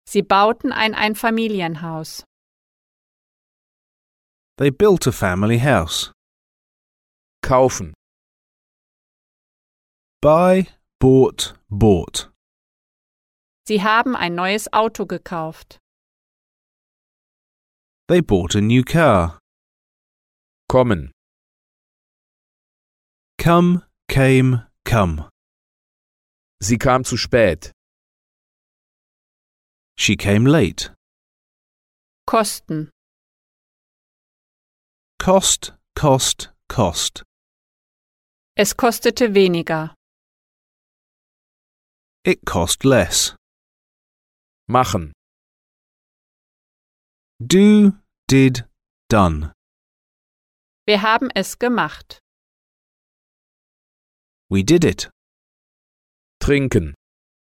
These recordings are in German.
Sie bauten ein Einfamilienhaus. They built a family house. Kaufen. Buy, bought, bought. Sie haben ein neues Auto gekauft. They bought a new car. Kommen. Come, came, come. Sie kam zu spät. She came late. Kosten. Cost, cost, cost. Es kostete weniger. It cost less. Machen. Do, did, done. Wir haben es gemacht. We did it. Trinken.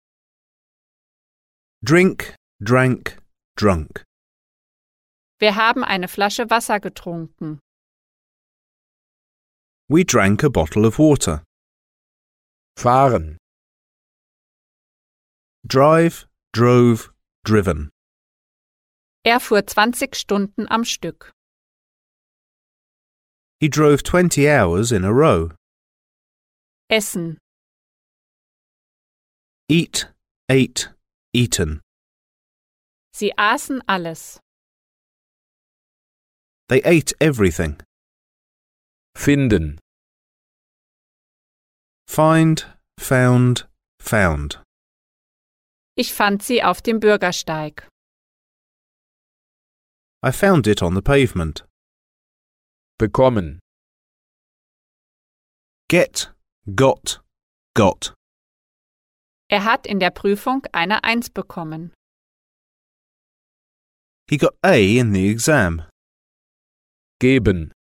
Drink, drank, drunk. Wir haben eine Flasche Wasser getrunken. We drank a bottle of water. Fahren. Drive, drove, driven. Er fuhr 20 Stunden am Stück. He drove 20 hours in a row. Essen. Eat, ate, eaten. Sie aßen alles. They ate everything. Finden. Find, found, found. Ich fand sie auf dem Bürgersteig. I found it on the pavement. Bekommen. Get, got, got. Er hat in der Prüfung eine 1 bekommen. He got A in the exam. Geben.